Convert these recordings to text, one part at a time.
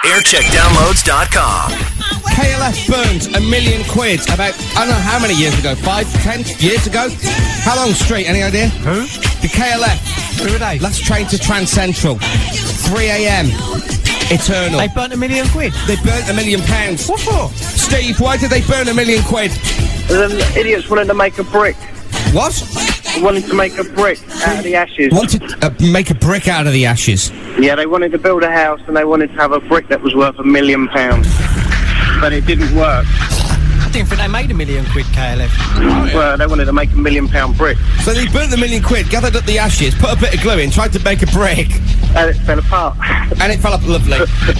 Aircheckdownloads.com. KLF burns £1 million about, I don't know how many years ago, 5, 10 years ago? How long straight, any idea? Who? The KLF. Who are they? Last train to Trans Central. 3 a.m. Eternal. They burnt £1 million? They burnt £1 million. What for? Steve, why did they burn £1 million? The idiots wanted to make a brick. What? Wanted to make a brick out of the ashes. Wanted to make a brick out of the ashes? Yeah, they wanted to build a house and they wanted to have a brick that was worth £1 million. But it didn't work. I didn't think they made £1 million, KLF. Well, they wanted to make £1 million brick. So they burnt the £1 million, gathered up the ashes, put a bit of glue in, tried to make a brick. And it fell apart. And it fell up lovely.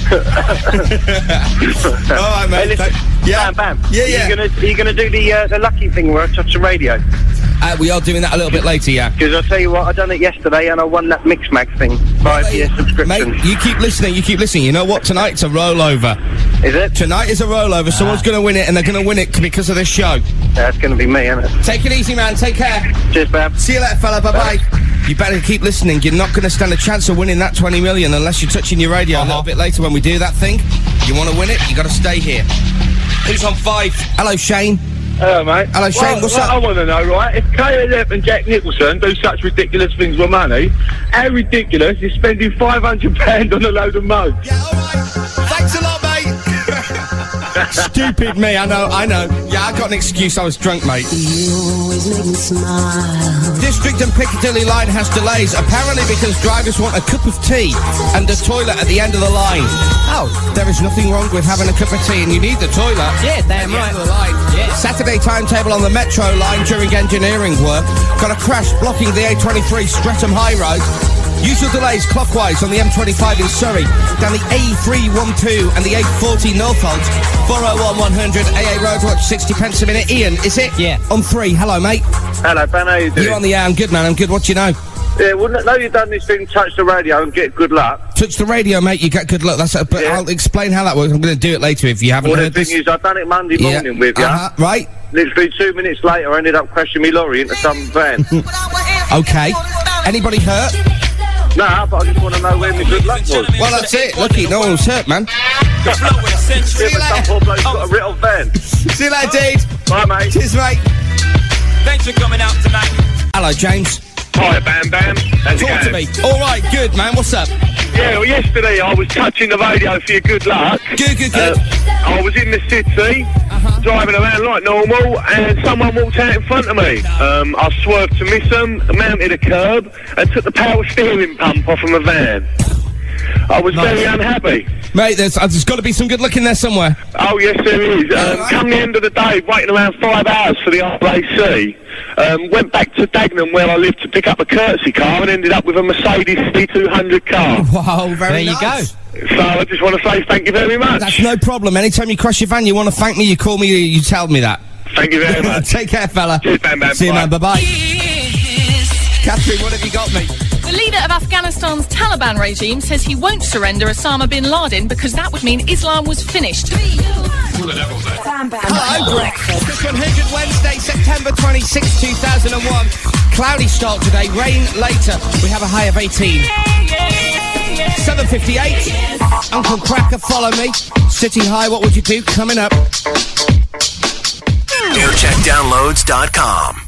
All right, mate. Hey, listen, yeah. Bam, bam. Yeah. Are you gonna do the lucky thing where I touch the radio? We are doing that a little bit later, yeah. Because I'll tell you what, I done it yesterday and I won that Mixmag thing. 5-year subscription. Mate, you keep listening. You know what? Tonight it's a rollover. Is it? Tonight is a rollover. Someone's going to win it, and they're going to win it because of this show. That's going to be me, isn't it? Take it easy, man. Take care. Cheers, Bam. See you later, fella. Bye-bye. You better keep listening. You're not going to stand a chance of winning that 20 million unless you're touching your radio a little bit later when we do that thing. You want to win it, you got to stay here. Who's on 5? Hello, Shane. Hello, mate. Hello, Shane. What's up? I want to know, right, if KLF and Jack Nicholson do such ridiculous things with money, how ridiculous is spending £500 on a load of mugs? Yeah, all right. Thanks a lot, mate. Stupid me, I know. Yeah, I got an excuse, I was drunk, mate. You always make me smile. District and Piccadilly line has delays, apparently because drivers want a cup of tea and a toilet at the end of the line. Oh. There is nothing wrong with having a cup of tea, and you need the toilet. Yeah, damn at the right. end of the line. Yeah. Saturday timetable on the Metro line during engineering work. Got a crash blocking the A23 Streatham High Road. Usual delays clockwise on the M25 in Surrey, down the A312 and the A40 Norfolk, 401 100 AA Road, watch 60 pence a minute. Ian, is it? Yeah. On 3, hello mate. Hello, Ben, how you doing? You on the air? I'm good, man, I'm good, what do you know? Yeah, wouldn't know you've done this thing, touch the radio and get good luck. Touch the radio, mate, you get good luck, but Yeah. I'll explain how that works, I'm going to do it later if you haven't Well, the heard thing this. is, I've done it Monday morning with you. Right. Literally 2 minutes later, I ended up crashing my lorry into some van. Okay. Anybody hurt? Nah, but I just want to know where my good luck was. Well, that's it. Lucky, no one was hurt, man. See you later. Some poor bloke's got a writ-off van. See you later, dude. Bye, mate. Cheers, mate. Thanks for coming out tonight. Hello, James. Hi, Bam Bam. How's it Talk to going? me. All right, good, man. What's up? Yeah, well, yesterday I was touching the radio for your good luck. Good. I was in the city, driving around like normal, and someone walked out in front of me. I swerved to miss them, mounted a curb, and took the power steering pump off of my van. I was very unhappy. Mate, there's got to be some good luck in there somewhere. Oh, yes, there is. Come the end of the day, waiting around 5 hours for the RAC. Went back to Dagenham, where I live, to pick up a courtesy car and ended up with a Mercedes C200 car. Wow, very There nice. you go. So I just want to say thank you very much. That's no problem. Anytime you crash your van, you want to thank me, you call me, you tell me that. Thank you very much. Take care, fella. Cheers, Bam Bam. See you, Bye. man. Bye-bye. Catherine, what have you got me? The leader of Afghanistan's Taliban regime says he won't surrender Osama bin Laden because that would mean Islam was finished. Hello, breakfast. This 100 Wednesday, September 26, 2001. Cloudy start today, rain later. We have a high of 18. 7:58. Uncle Cracker, follow me. City High, what would you do? Coming up. Aircheckdownloads.com.